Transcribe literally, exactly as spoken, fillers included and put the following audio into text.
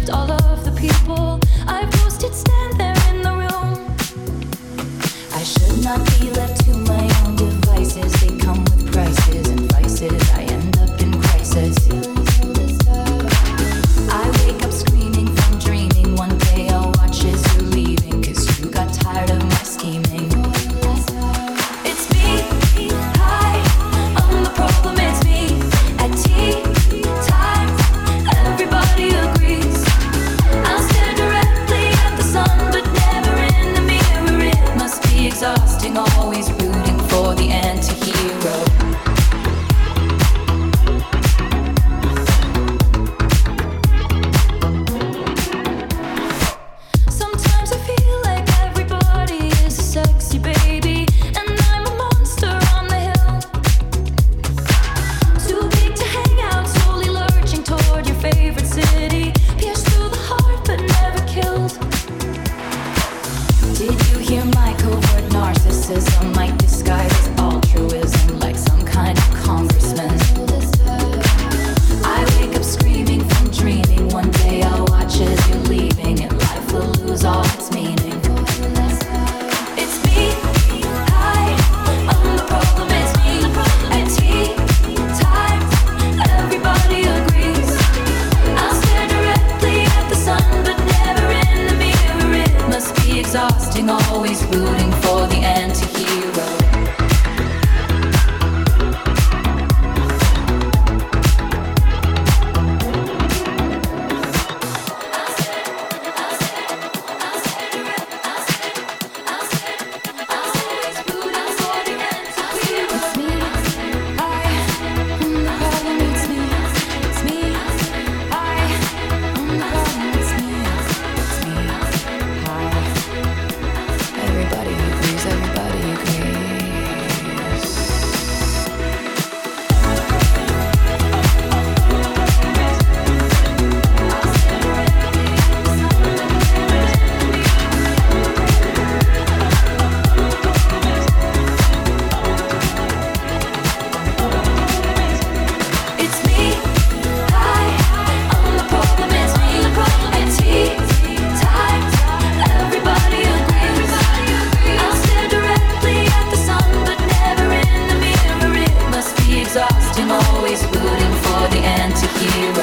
all of the people I posted stand there in the room. I should not be left to my own devices. They come with prices and vices. I end up in crisis. I wake up screaming from dreaming. One day I'll watch as you're leaving, 'cause you got tired of my scheming. It's me, hi, I'm the problem, it's me. At tea time, everybody agrees. I'll stare directly at the sun, but never in the mirror. It must be exhausting, always rooting for the anti-hero. Sometimes I feel like everybody is a sexy baby, and I'm a monster on the hill. Too big to hang out, slowly lurching toward your favorite city. Pierced through the heart, but never killed. Did you hear my covert narcissism? Might disguise as altruism, like some kind of congressman. I wake up screaming from dreaming. One day I'll watch as you're leaving, and life will lose all its meaning. It's me, hi, I'm the problem, it's me. At tea time, everybody agrees. I'll stare directly at the sun, but never in the mirror. It must be exhausting, always rooting for the anti-hero. Everybody agrees, everybody agrees. It's me, hi, I'm the problem, it's me. At tea time, everybody agrees. I'll stare directly at the sun, but never in the mirror. It must be exhausting, always rooting for the anti-hero.